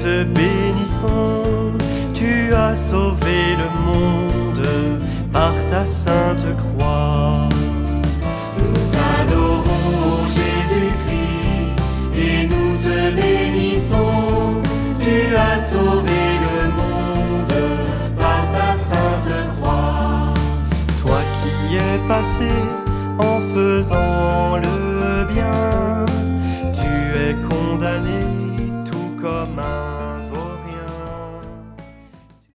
te bénissons. Tu as sauvé le monde par ta sainte croix. Nous t'adorons, Jésus-Christ, et nous te bénissons. Tu as sauvé le monde par ta sainte croix. Toi qui es passé en faisant le